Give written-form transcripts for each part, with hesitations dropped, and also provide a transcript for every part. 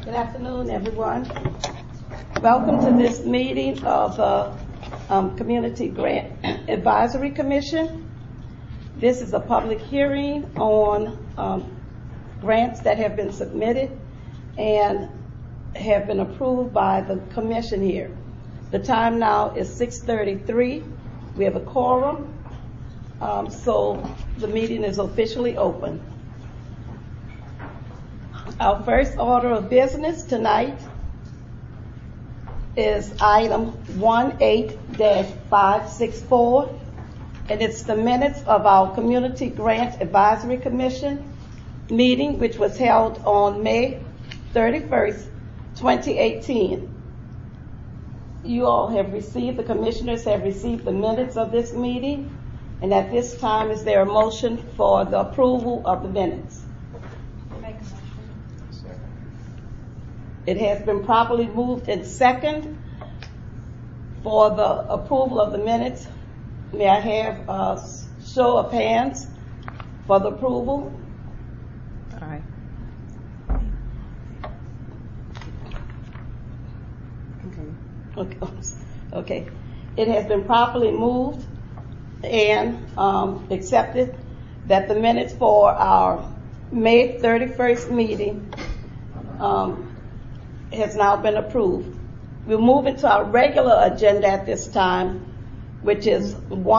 Good afternoon, everyone. Welcome to this meeting of the Community Grant Advisory Commission. This is a public hearing on grants that have been submitted and have been approved by the commission here. The time now is 6:33. We have a quorum, so the meeting is officially open. Our first order of business tonight is item 18-564, and it's the minutes of our Community Grant Advisory Commission meeting, which was held on May 31st, 2018. You all have received, the commissioners have received the minutes of this meeting, and at this time, is there a motion for the approval of the minutes? It has been properly moved and second for the approval of the minutes. May I have a show of hands for the approval? All right. Okay. It has been properly moved and accepted that the minutes for our May 31st meeting has now been approved. We'll move into our regular agenda at this time, which is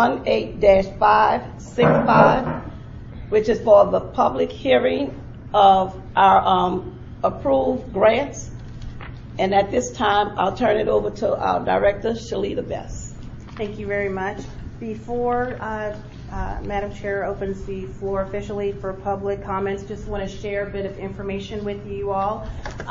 18-565, which is for the public hearing of our approved grants. And at this time, I'll turn it over to our director, Shalita Best. Thank you very much. Before Madam Chair opens the floor officially for public comments, just want to share a bit of information with you all.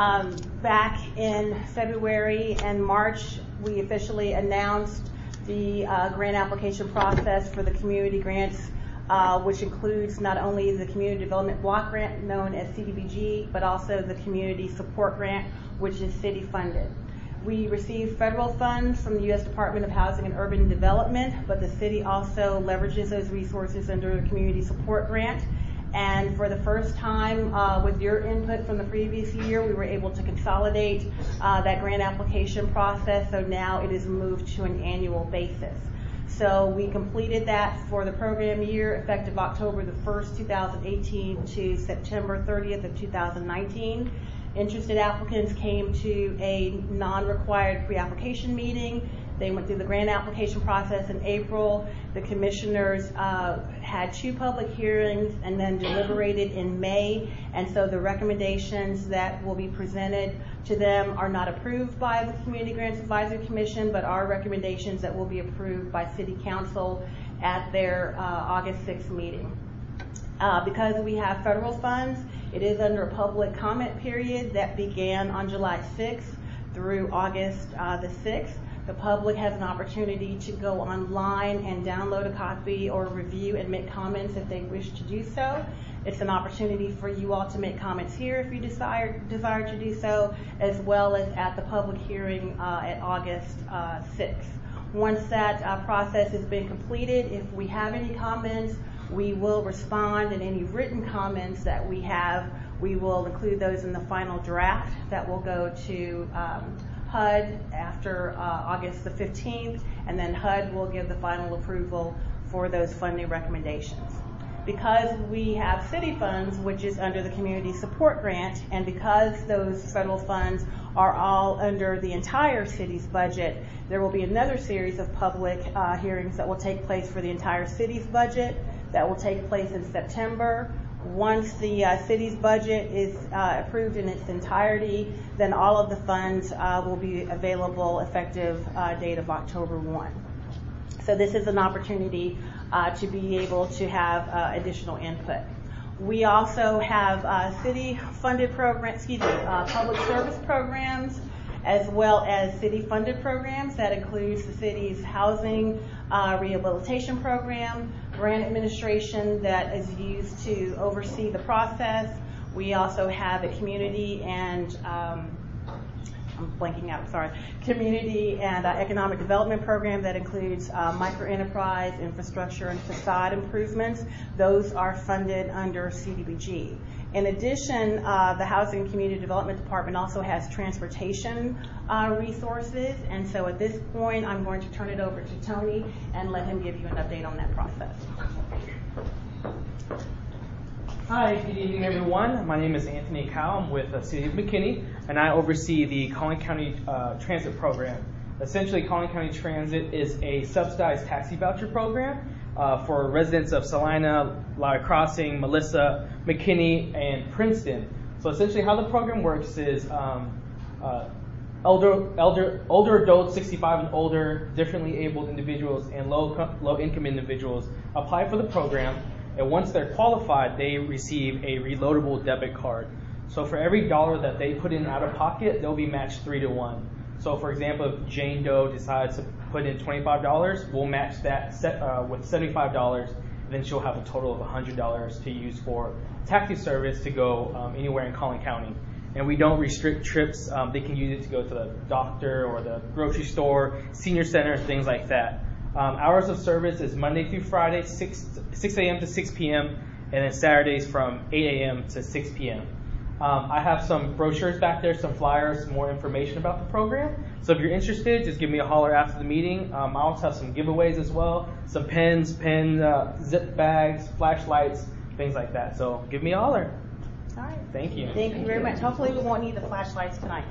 Back in February and March, we officially announced the grant application process for the community grants, which includes not only the Community Development Block Grant known as CDBG, but also the Community Support Grant, which is city funded. We received federal funds from the U.S. Department of Housing and Urban Development, but the city also leverages those resources under the Community Support Grant. And for the first time, with your input from the previous year, we were able to consolidate that grant application process, so now it is moved to an annual basis. So we completed that for the program year effective October the 1st, 2018 to September 30th of 2019. Interested applicants came to a non-required pre-application meeting. They went through the grant application process in April. The commissioners had 2 public hearings and then deliberated in May. And so the recommendations that will be presented to them are not approved by the Community Grants Advisory Commission, but are recommendations that will be approved by City Council at their August 6th meeting. Because we have federal funds, it is under a public comment period that began on July 6th through August the 6th. The public has an opportunity to go online and download a copy or review and make comments if they wish to do so. It's an opportunity for you all to make comments here if you desire to do so, as well as at the public hearing at August 6th. Once that process has been completed, if we have any comments, we will respond, and any written comments that we have, we will include those in the final draft that will go to HUD after August the 15th, and then HUD will give the final approval for those funding recommendations. Because we have city funds, which is under the Community Support Grant, and because those federal funds are all under the entire city's budget, there will be another series of public hearings that will take place for the entire city's budget. That will take place in September. Once the city's budget is approved in its entirety, then all of the funds will be available effective date of October 1. So this is an opportunity to be able to have additional input. We also have city-funded programs, public service programs, as well as city-funded programs. That includes the city's housing rehabilitation program, grant administration that is used to oversee the process. We also have a community and I'm blanking out, sorry, community and economic development program that includes micro-enterprise, infrastructure, and facade improvements. Those are funded under CDBG. In addition, the Housing and Community Development Department also has transportation resources, and so at this point I'm going to turn it over to Tony and let him give you an update on that process. Hi, good evening everyone. My name is Anthony Cow. I'm with the City of McKinney, and I oversee the Collin County Transit Program. Essentially, Collin County Transit is a subsidized taxi voucher program for residents of Salina, Lowry Crossing, Melissa, McKinney, and Princeton. So essentially how the program works is older adults, 65 and older, differently abled individuals, and low-income individuals apply for the program, and once they're qualified, they receive a reloadable debit card. So for every dollar that they put in out of pocket, they'll be matched 3 to 1. So for example, if Jane Doe decides to put in $25, we'll match that with $75, and then she'll have a total of $100 to use for taxi service to go anywhere in Collin County. And we don't restrict trips. They can use it to go to the doctor or the grocery store, senior center, things like that. Hours of service is Monday through Friday, 6 a.m. to 6 p.m., and then Saturdays from 8 a.m. to 6 p.m. I have some brochures back there, some flyers, some more information about the program. So if you're interested, just give me a holler after the meeting. I also have some giveaways as well, some pens, zip bags, flashlights, things like that. So give me a holler. All right. Thank you. Thank you very much. Hopefully we won't need the flashlights tonight.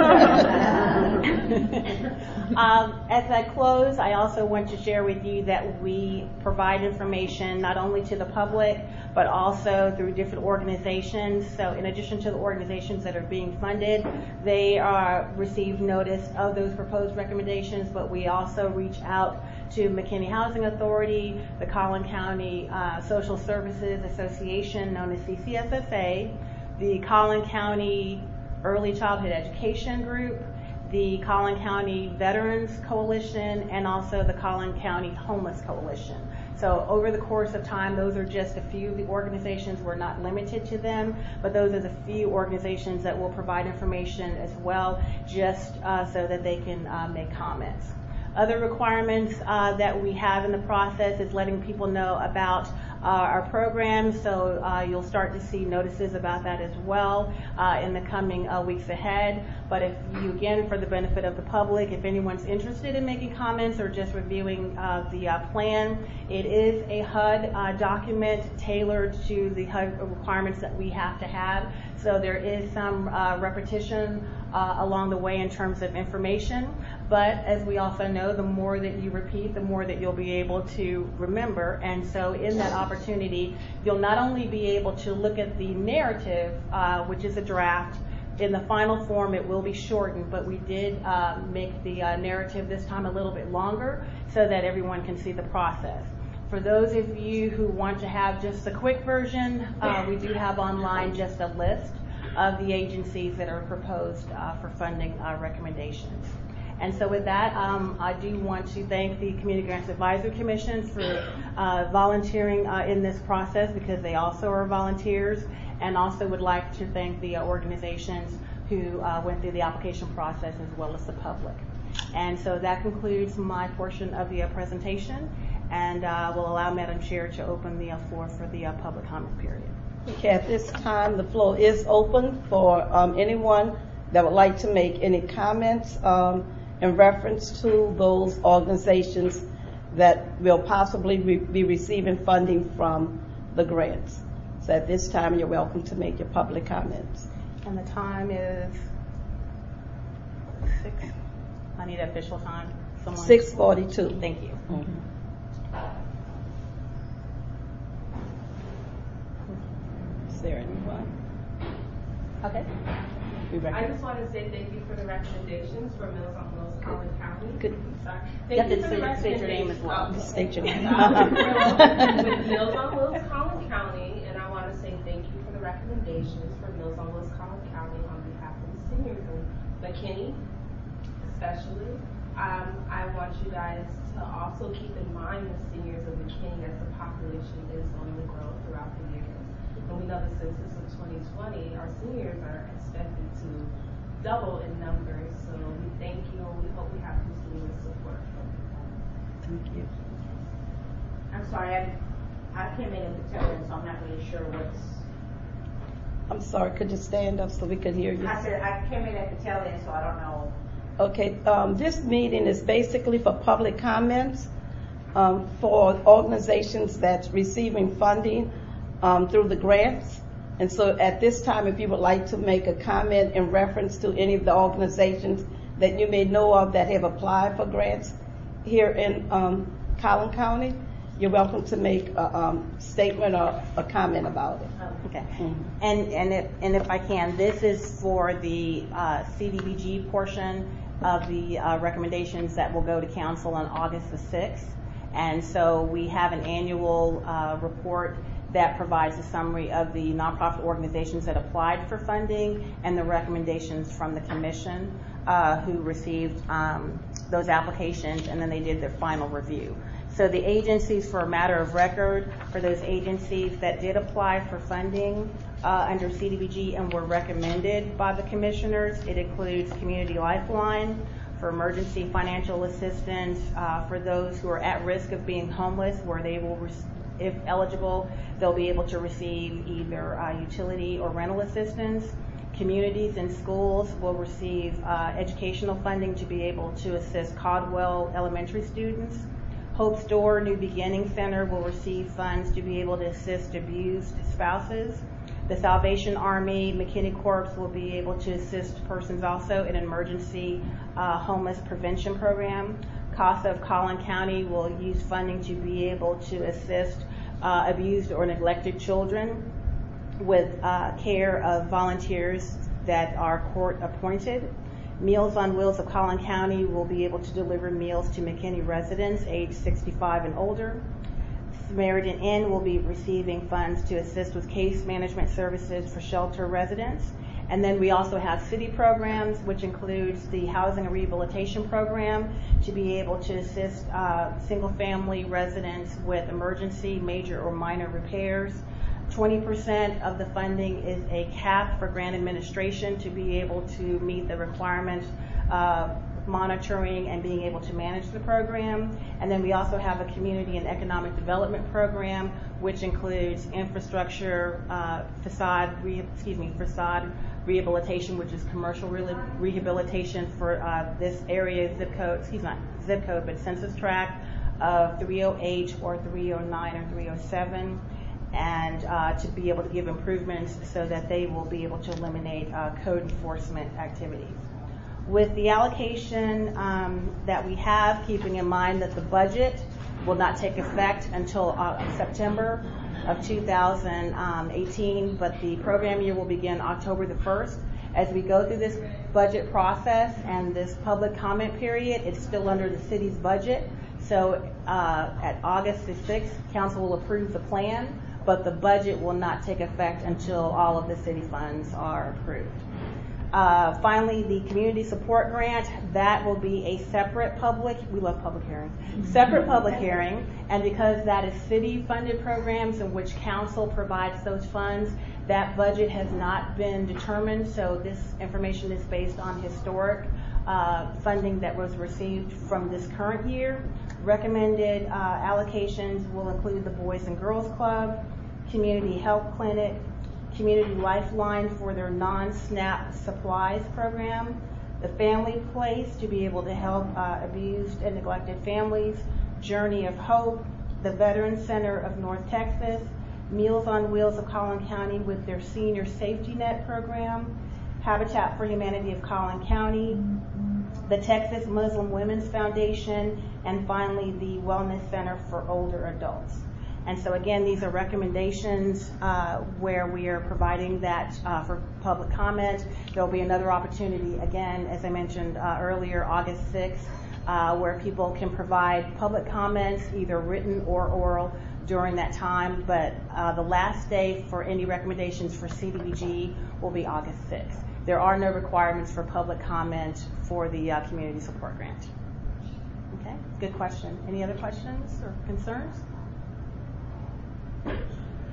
As I close, I also want to share with you that we provide information not only to the public, but also through different organizations. So in addition to the organizations that are being funded, they receive notice of those proposed recommendations, but we also reach out to McKinney Housing Authority, the Collin County Social Services Association, known as CCSSA, the Collin County Early Childhood Education Group, the Collin County Veterans Coalition, and also the Collin County Homeless Coalition. So over the course of time, those are just a few of the organizations. We're not limited to them, but those are the few organizations that will provide information as well, just so that they can make comments. Other requirements that we have in the process is letting people know about our program, so you'll start to see notices about that as well in the coming weeks ahead. But if you, again, for the benefit of the public, if anyone's interested in making comments or just reviewing the plan, it is a HUD document tailored to the HUD requirements that we have to have. So there is some repetition along the way in terms of information. But as we also know, the more that you repeat, the more that you'll be able to remember. And so in that opportunity, you'll not only be able to look at the narrative, which is a draft. In the final form, it will be shortened, but we did make the narrative this time a little bit longer so that everyone can see the process. For those of you who want to have just a quick version, we do have online just a list of the agencies that are proposed for funding recommendations. And so with that, I do want to thank the Community Grants Advisory Commission for volunteering in this process, because they also are volunteers, and also would like to thank the organizations who went through the application process, as well as the public. And so that concludes my portion of the presentation, and will allow Madam Chair to open the floor for the public comment period. Okay, at this time, the floor is open for anyone that would like to make any comments in reference to those organizations that will possibly be receiving funding from the grants. So at this time, you're welcome to make your public comments. And the time is 6. I need an official time. 6:42. Thank you. Mm-hmm. Is there anyone? Okay. I just want to say thank you for the recommendations for Mills on Mills, Collin County. Good. Sorry. You have Thank you to for the recommendations. state your name as well. State your name. With Mills on Mills, Collin County, and I want to say thank you for the recommendations for Mills on Mills, Collin County on behalf of the seniors in McKinney, especially. I want you guys to also keep in mind the seniors of McKinney, as the population is going to grow throughout the years. And we know the census of 2020, our seniors are expected to double in numbers. So we thank you, and we hope we have continuous support from you. Thank you. I'm sorry, I came in at the tail end, so I'm not really sure what's. I'm sorry, could you stand up so we could hear you? I said I came in at the tail end, so I don't know. Okay, this meeting is basically for public comments for organizations that's receiving funding through the grants. And so at this time, if you would like to make a comment in reference to any of the organizations that you may know of that have applied for grants here in Collin County, you're welcome to make a statement or a comment about it. Okay. Mm-hmm. And if I can, this is for the CDBG portion of the recommendations that will go to council on August the 6th. And so we have an annual report that provides a summary of the nonprofit organizations that applied for funding and the recommendations from the commission who received those applications, and then they did their final review. So the agencies, for a matter of record, for those agencies that did apply for funding under CDBG and were recommended by the commissioners, it includes Community Lifeline for emergency financial assistance for those who are at risk of being homeless, where they will, if eligible, they'll be able to receive either utility or rental assistance. Communities and schools will receive educational funding to be able to assist Caldwell elementary students. Hope's Door New Beginning Center will receive funds to be able to assist abused spouses. The Salvation Army McKinney Corps will be able to assist persons also in an emergency homeless prevention program. CASA of Collin County will use funding to be able to assist abused or neglected children with care of volunteers that are court appointed. Meals on Wheels of Collin County will be able to deliver meals to McKinney residents aged 65 and older. Samaritan Inn will be receiving funds to assist with case management services for shelter residents. And then we also have city programs, which includes the Housing and Rehabilitation Program, to be able to assist single-family residents with emergency, major, or minor repairs. 20% of the funding is a cap for grant administration to be able to meet the requirements of monitoring and being able to manage the program. And then we also have a community and economic development program, which includes infrastructure, facade rehabilitation, which is commercial rehabilitation for this area zip code, but census tract of 308 or 309 or 307. And to be able to give improvements so that they will be able to eliminate code enforcement activities. With the allocation that we have, keeping in mind that the budget will not take effect until September of 2018, but the program year will begin October the 1st. As we go through this budget process and this public comment period, it's still under the city's budget. So at August the 6th, council will approve the plan, but the budget will not take effect until all of the city funds are approved. Finally, the community support grant, that will be a separate we love public hearings, separate public hearing, and because that is city-funded programs in which council provides those funds, that budget has not been determined, so this information is based on historic funding that was received from this current year. Recommended allocations will include the Boys and Girls Club, Community Health Clinic, Community Lifeline for their non-SNAP supplies program, the Family Place to be able to help abused and neglected families, Journey of Hope, the Veterans Center of North Texas, Meals on Wheels of Collin County with their Senior Safety Net program, Habitat for Humanity of Collin County, the Texas Muslim Women's Foundation, and finally the Wellness Center for Older Adults. And so again, these are recommendations where we are providing that for public comment. There will be another opportunity, again, as I mentioned earlier, August 6th, where people can provide public comments, either written or oral, during that time. But the last day for any recommendations for CDBG will be August 6th. There are no requirements for public comment for the community support grant. Okay, good question. Any other questions or concerns?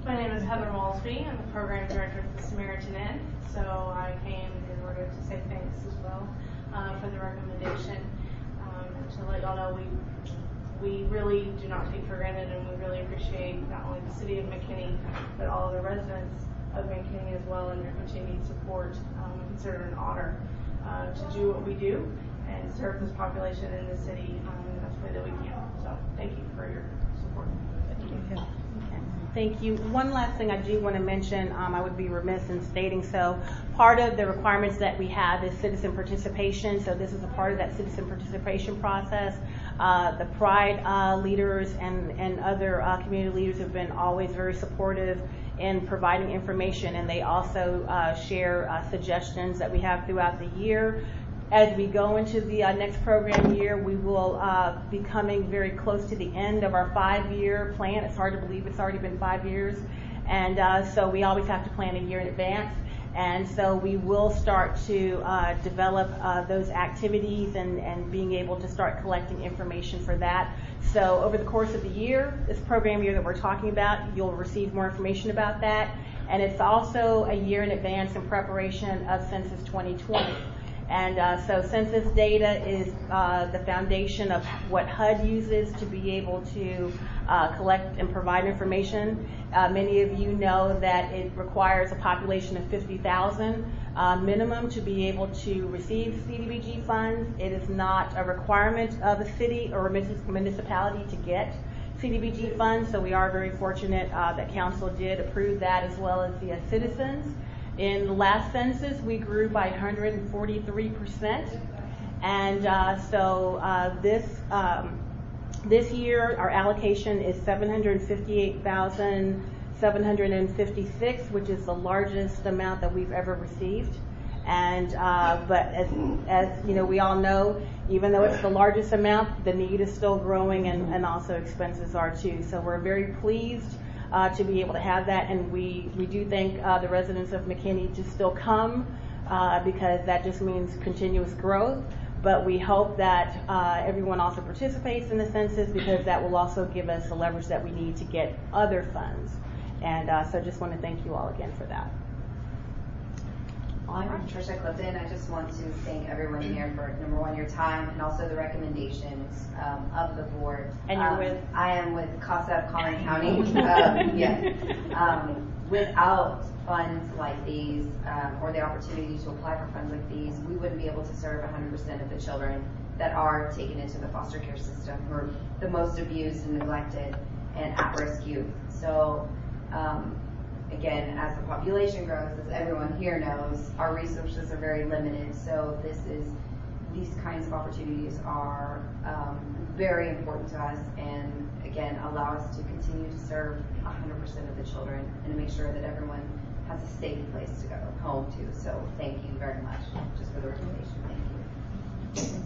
My name is Heather Malsby. I'm the program director at the Samaritan Inn. So I came in order to say thanks as well for the recommendation and to let y'all know we really do not take for granted, and we really appreciate not only the city of McKinney but all of the residents of McKinney as well, and your continued support. We consider it an honor to do what we do and serve this population in the city in the best way that we can. So thank you for your support. Thank you. One last thing I do want to mention, I would be remiss in stating so. Part of the requirements that we have is citizen participation, so this is a part of that citizen participation process. The Pride leaders and other community leaders have been always very supportive in providing information, and they also share suggestions that we have throughout the year. As we go into the next program year, we will be coming very close to the end of our 5-year plan. It's hard to believe it's already been 5 years. And so we always have to plan a year in advance. And so we will start to develop those activities and being able to start collecting information for that. So over the course of the year, this program year that we're talking about, you'll receive more information about that. And it's also a year in advance in preparation of Census 2020. And so census data is the foundation of what HUD uses to be able to collect and provide information. Many of you know that it requires a population of 50,000 minimum to be able to receive CDBG funds. It is not a requirement of a city or a municipality to get CDBG funds, so we are very fortunate that Council did approve that, as well as the citizens. In the last census, we grew by 143%, and so this year our allocation is 758,756, which is the largest amount that we've ever received. And but as you know, we all know, even though it's the largest amount, the need is still growing, and also expenses are too. So we're very pleased to be able to have that, and we do thank the residents of McKinney to still come because that just means continuous growth. But we hope that everyone also participates in the census, because that will also give us the leverage that we need to get other funds. And so just want to thank you all again for that. I'm Tricia Clifton. I just want to thank everyone here for, number one, your time, and also the recommendations of the board. And you're with? I am with CASA of Collin County. Yes. Without funds like these, or the opportunity to apply for funds like these, we wouldn't be able to serve 100% of the children that are taken into the foster care system, who are the most abused and neglected and at-risk youth. So, again, as the population grows, as everyone here knows, our resources are very limited. So these kinds of opportunities are very important to us, and again, allow us to continue to serve 100% of the children and to make sure that everyone has a safe place to go home to. So thank you very much just for the recommendation. Thank you.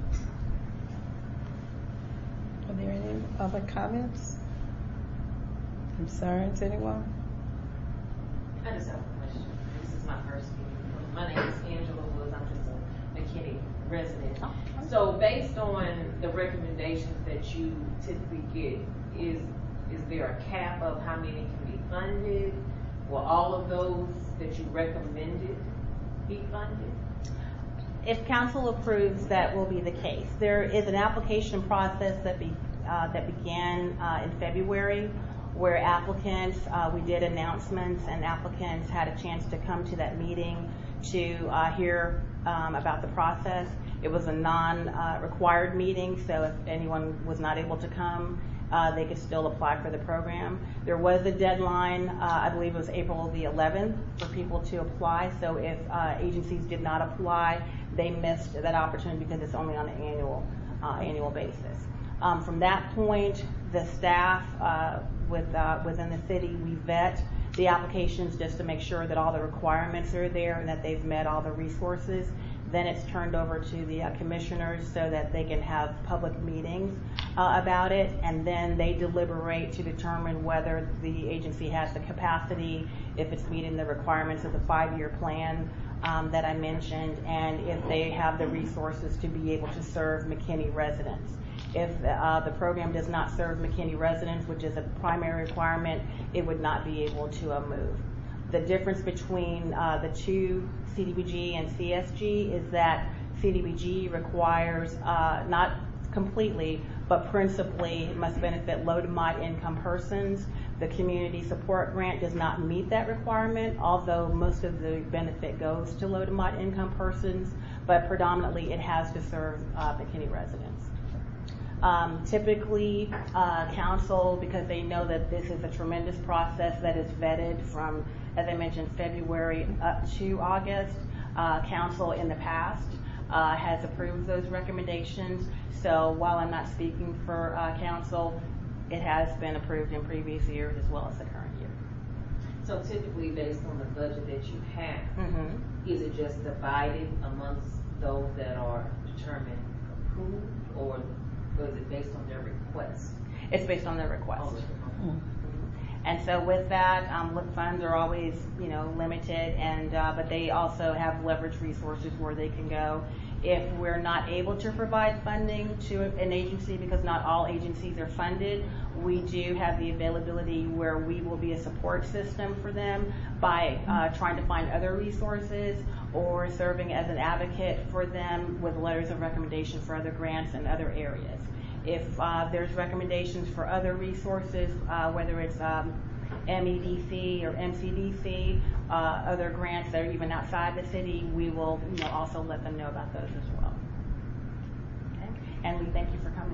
Are there any other comments? Concerns, anyone? I just have a question. This is my first meeting. My name is Angela Woods. I'm just a McKinney resident. So based on the recommendations that you typically get, is there a cap of how many can be funded? Will all of those that you recommended be funded? If council approves, that will be the case. There is an application process that began in February, where applicants, we did announcements, and applicants had a chance to come to that meeting to hear about the process. It was a non-required meeting, so if anyone was not able to come, they could still apply for the program. There was a deadline, I believe it was April the 11th, for people to apply. So if agencies did not apply, they missed that opportunity because it's only on an annual basis. From that point, the staff within the city, we vet the applications just to make sure that all the requirements are there and that they've met all the resources. Then it's turned over to the commissioners so that they can have public meetings about it, and then they deliberate to determine whether the agency has the capacity, if it's meeting the requirements of the 5-year plan that I mentioned, and if they have the resources to be able to serve McKinney residents. If the program does not serve McKinney residents, which is a primary requirement, it would not be able to move. The difference between the two, CDBG and CSG, is that CDBG requires not completely, but principally must benefit low to moderate income persons. The community support grant does not meet that requirement, although most of the benefit goes to low to moderate income persons, but predominantly it has to serve McKinney residents. Typically, council, because they know that this is a tremendous process that is vetted from, as I mentioned, February up to August, council in the past has approved those recommendations. So while I'm not speaking for council, it has been approved in previous years as well as the current year. So typically, based on the budget that you have, is it just divided amongst those that are determined approved, or is it based on their request? It's based on their request. And so with that, funds are always, limited, and but they also have leverage resources where they can go. If we're not able to provide funding to an agency, because not all agencies are funded, we do have the availability where we will be a support system for them by trying to find other resources or serving as an advocate for them with letters of recommendation for other grants in other areas. If there's recommendations for other resources, whether it's MEDC or MCDC, other grants that are even outside the city, we will also let them know about those as well. Okay? And we thank you for coming.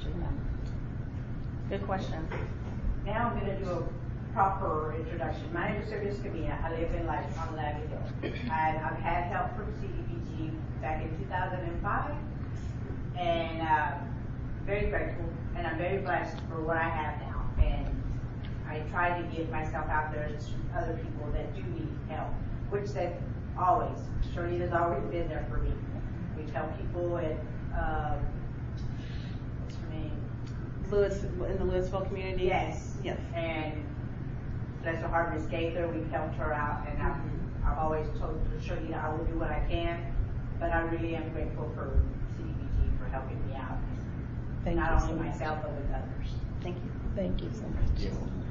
Good question. Now I'm going to do a proper introduction. My name is Sylvia Scamilla. I live in on Lavy Hill. I've had help from CDBG back in 2005, and very grateful, and I'm very blessed for what I have now. And I try to give myself out there to other people that do need help, which they've always, Sharita's always been there for me. We've helped people at, what's her name? In the Louisville community? Yes. Yes. And bless her heart, Miss Gaither, we've helped her out, and I've always told Sharita I will do what I can, but I really am grateful for CDBG for helping me out. Thank Not you only so much. myself, but with others. Thank you. Thank you so much.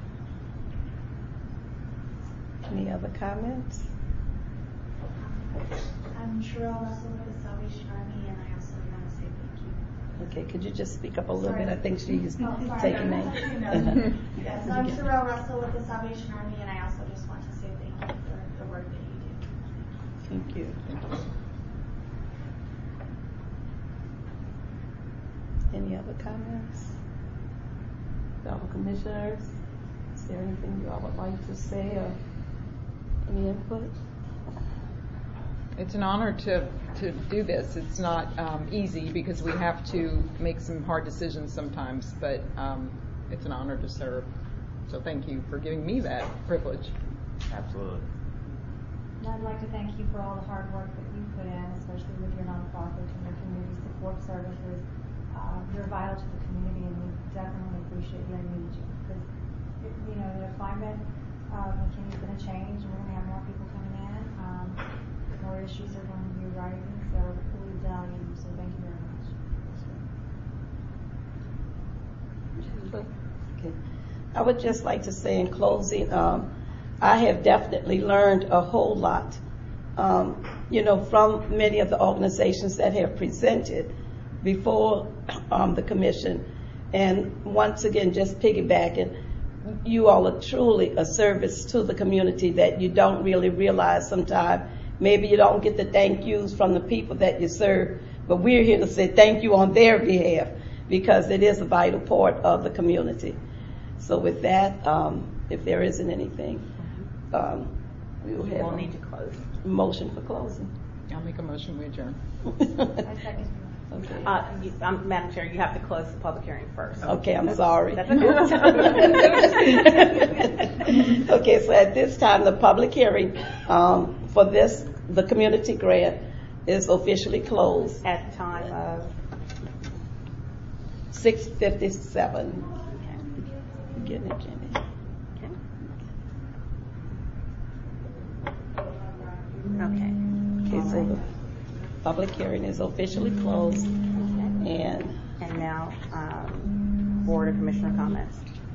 Any other comments? I'm Sherelle Russell with the Salvation Army, and I also want to say thank you. Okay, could you just speak up a little bit? I think she's sorry. taking name. Yes, I'm Sherelle Russell with the Salvation Army, and I also just want to say thank you for the work that you do. Thank you. Any other comments? Fellow commissioners, is there anything you all would like to say or any input? It's an honor to do this. It's not easy because we have to make some hard decisions sometimes, but it's an honor to serve. So thank you for giving me that privilege. Absolutely. And I'd like to thank you for all the hard work that you put in, especially with your nonprofit and your community support services. You're vital to the community, and we definitely appreciate you and need you. Because, the climate of McKinney is going to change, and we're going to have more people coming in. More issues are going to be rising, so we value you. So thank you very much. Okay. I would just like to say in closing, I have definitely learned a whole lot, from many of the organizations that have presented before the commission. And once again, just piggybacking, you all are truly a service to the community that you don't really realize sometimes. Maybe you don't get the thank yous from the people that you serve, but we're here to say thank you on their behalf because it is a vital part of the community. So with that, if there isn't anything, we will have We'll need to close. Motion for closing. I'll make a motion to adjourn. I second. Okay. Madam Chair, you have to close the public hearing first. Okay, I'm sorry. That's okay. Okay, so at this time, the public hearing for the community grant is officially closed At the time of 6:57. Getting it, Jenny. Okay. Okay, so the public hearing is officially closed, and And now, Board of Commissioner comments.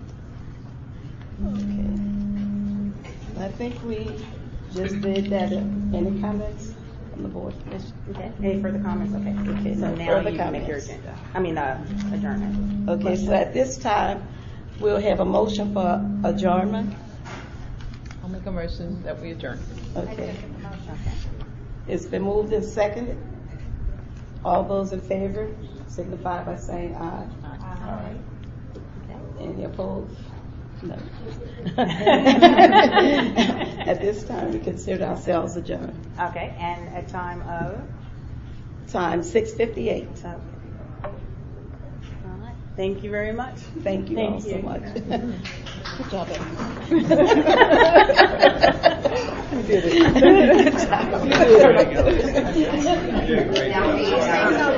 Okay. I think we just did that. Any comments from the board? Okay, any further comments? Okay. Okay, So no now further you can make your comments. adjournment. Okay, so at this time, we'll have a motion for adjournment. I'll make a motion that we adjourn. Okay. It's been moved and seconded. All those in favor signify by saying aye. Aye. Any opposed? No. At this time, we consider ourselves adjourned. Okay, and a time of? Time 6:58. Okay. All right. Thank you very much. Thank you all so you. much. Good job, Amy. You did it. Good job. Now we-